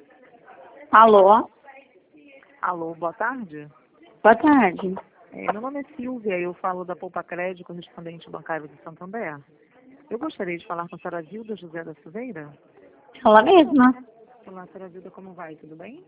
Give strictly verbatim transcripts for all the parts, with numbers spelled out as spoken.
Alô? Alô, boa tarde. Boa tarde. É, meu nome é Silvia, eu falo da Poupa Crédito, correspondente bancário de Santander. Eu gostaria de falar com a senhora Zilda José da Silveira. Ela mesma? Olá, senhora Zilda, como vai? Tudo bem?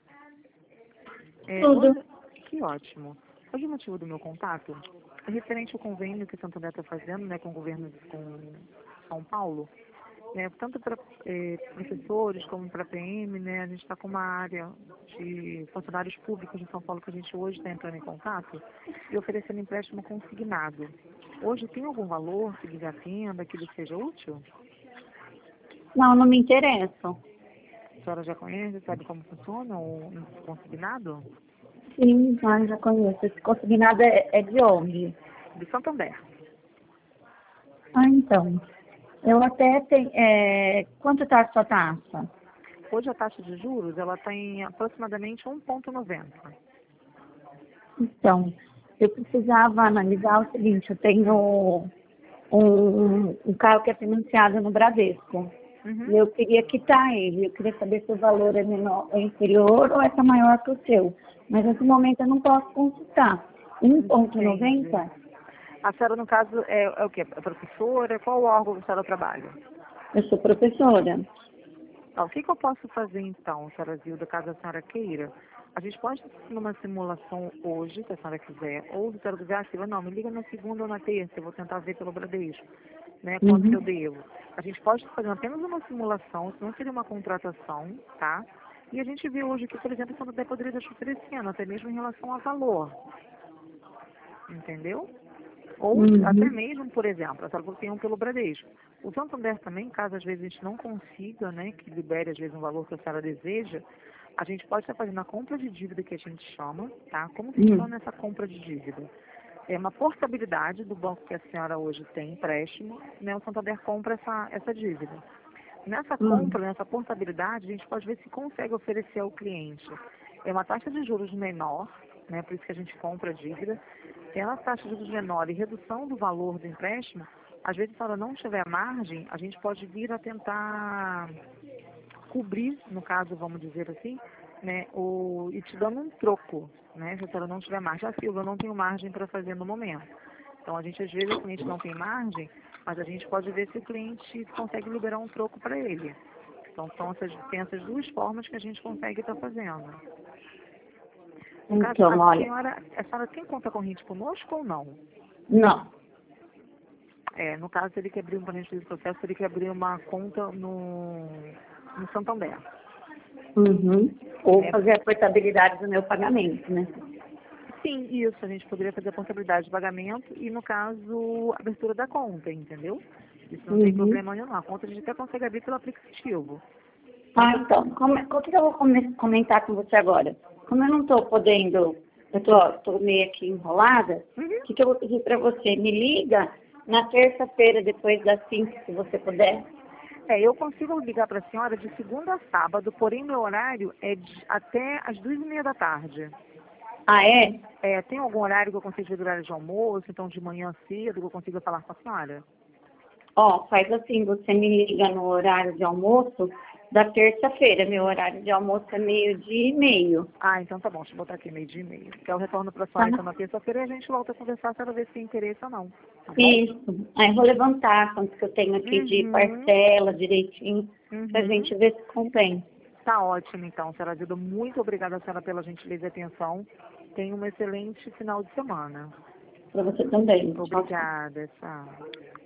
É, Tudo. hoje, que ótimo. Hoje o motivo do meu contato é referente ao convênio que o Santander está fazendo, né, com o governo de com São Paulo, né, tanto para professores como para P M, né, a gente está com uma área de funcionários públicos de São Paulo que a gente hoje está entrando em contato e oferecendo empréstimo consignado. Hoje tem algum valor que lhe atenda, que lhe seja útil? Não, não me interessa. A senhora já conhece, sabe como funciona o consignado? Sim, já, já conheço. Esse consignado é, é de onde? De Santander. Ah, então. Eu até tenho... É... Quanto está a sua taxa? Hoje a taxa de juros ela está em aproximadamente um vírgula noventa. Então, eu precisava analisar o seguinte, eu tenho um, um carro que é financiado no Bradesco. Uhum. E eu queria quitar ele. Eu queria saber se o valor é, menor, é inferior ou é maior que o seu. Mas nesse momento eu não posso consultar. um vírgula noventa? A senhora, no caso, é, é o quê? É professora? Qual órgão que a senhora trabalha? Eu sou professora. Tá, o que, que eu posso fazer então, senhora Zilda, caso a senhora queira? A gente pode fazer uma simulação hoje, se a senhora quiser, ou se a senhora quiser, ah, Silvia, não, me liga na segunda ou na terça, eu vou tentar ver pelo Bradesco, né, quanto que eu Uhum. devo. A gente pode fazer apenas uma simulação, isso não seria uma contratação, tá? E a gente vê hoje que, por exemplo, a senhora poderia estar oferecendo, até mesmo em relação a valor, entendeu? Ou até Uhum. mesmo, por exemplo, a senhora tem um pelo Bradesco. O Santander também, caso às vezes a gente não consiga, né, que libere às vezes um valor que a senhora deseja, a gente pode estar fazendo a compra de dívida que a gente chama, tá? Como Uhum. funciona essa compra de dívida? É uma portabilidade do banco que a senhora hoje tem empréstimo, né? O Santander compra essa, essa dívida. Nessa Uhum. compra, nessa portabilidade, a gente pode ver se consegue oferecer ao cliente. É uma taxa de juros menor, né? Por isso que a gente compra a dívida. Tendo a taxa de juros menor e redução do valor do empréstimo, às vezes, se ela não tiver margem, a gente pode vir a tentar cobrir, no caso, vamos dizer assim, né, o, e te dando um troco, né, se a senhora não tiver margem. Ah, Silvia, eu não tenho margem para fazer no momento. Então, a gente, às vezes, o cliente não tem margem, mas a gente pode ver se o cliente consegue liberar um troco para ele. Então, são essas, tem essas duas formas que a gente consegue estar fazendo. No caso, Então, a olha, senhora, a senhora tem conta corrente conosco ou não? não. É, no caso, ele quer abrir um planejamento de processo, ele quer abrir uma conta no, no Santander. Uhum. Ou É, fazer a portabilidade do meu pagamento, né? sim, isso, a gente poderia fazer a portabilidade de pagamento e, no caso, a abertura da conta, entendeu? Isso não tem Uhum. problema nenhum. A conta a gente até consegue abrir pelo aplicativo. Ah, Tanto, então, como, o que eu vou come- comentar com você agora? Como eu não estou podendo, eu estou meio aqui enrolada, uhum. o que, que eu vou pedir para você? Me liga na terça-feira, depois das cinco, se você puder. É, eu consigo ligar para a senhora de segunda a sábado, porém meu horário é de, até as duas e meia da tarde. Ah, é? É, tem algum horário que eu consigo ver horário de almoço, então de manhã cedo que eu consiga falar com a senhora? Ó, faz assim, você me liga no horário de almoço da terça-feira. Meu horário de almoço é meio-dia e meio. Ah, então tá bom, deixa eu botar aqui meio dia e meio. Que é o retorno para a Tá? senhora então na terça-feira e a gente volta a conversar para ver se tem interesse ou não. Tá bom? Isso. Aí eu vou levantar quanto que eu tenho aqui de Uhum, parcela direitinho, pra uhum. gente ver se compensa. Tá ótimo então, senhora Zilda. Muito obrigada, senhora, pela gentileza e atenção. Tenha um excelente final de semana. Pra você também. Tchau, tchau. Obrigada, tchau.